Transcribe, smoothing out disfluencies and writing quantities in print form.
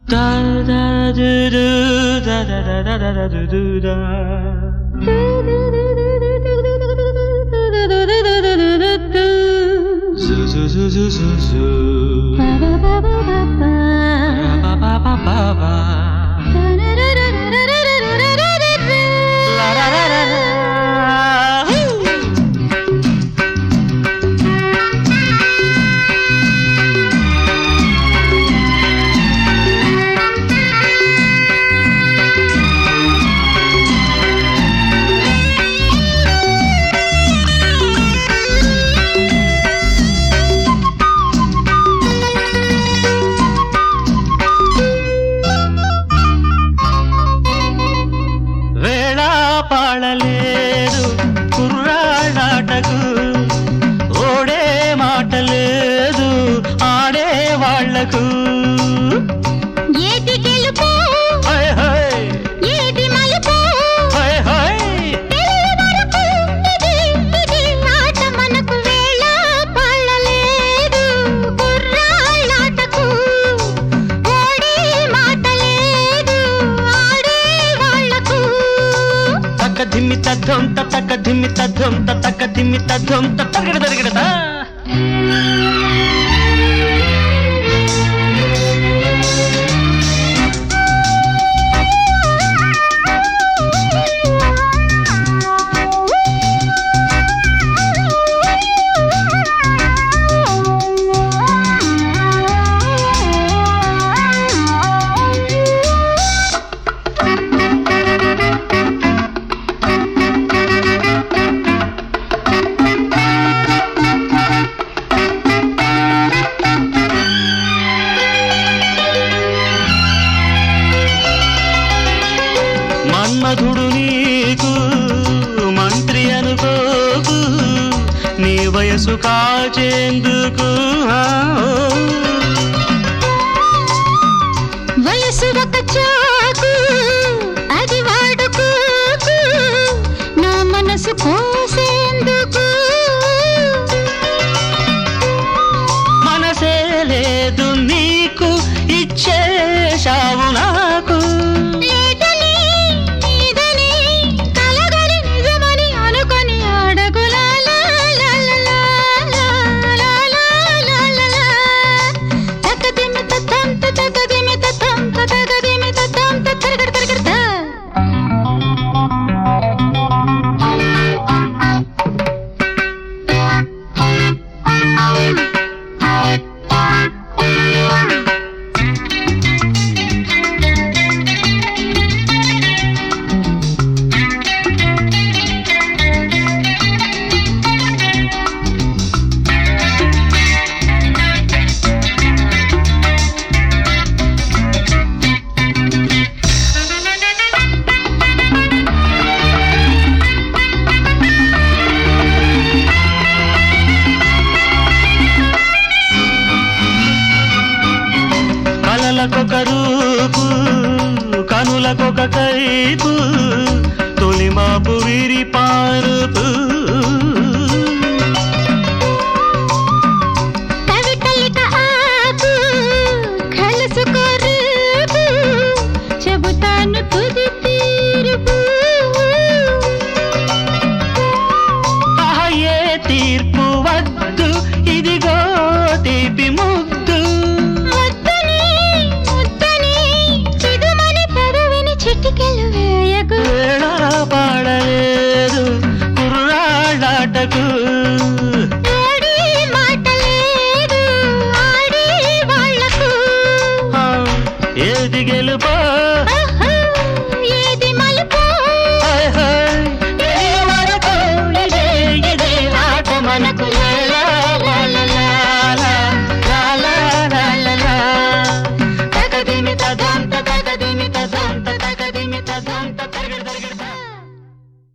పాడలేదు కుర్రాడాటకు ఓడే మాట లేదు ఆడే వాళ్లకు ఏటి గెలుపు హై హై ఏటి మలుపు హై హై తెలియ వరకు ఇది ఆట మనకు వేళ పాడలేదు కుర్రాడాటకు ఓడే మాట లేదు ఆడే వాళ్లకు తక్క ధిమ్మి తద్ధం తక్క ధిమ్మి తద్ధం తక్క ధిమ్మి తద్ధం తగ్గడదా మన్మధుడు నీకు మంత్రి అనుకోకు నీ వయసు కాచేందుకు వయసు ఒక చాకు అది వాడుకోకు నా మనసు కోసేందుకు మనసే లేదు నీకు ఇచ్చేశావు నాకు లేదని నీదని కలగలి నిజమని అనుకొని అడగు లా లా లా లా లా లా లా లా లా తకదిమి తతం తకదిమి తతం తకదిమి తతం తకరగడగడగడ కలలకొక రూపు కనులకొక కైపు తొలిమాపు విరి పారుపు తవిటలిక ఆపు కలుసుకో రూపు చెబుతాను తుది తీరుపు ఏ తీర్పు వద్దు ఇదిగో తీపి ముద్దు చిటికెలు వేయకు వేళ పాడలేదు కుర్రాడాటకు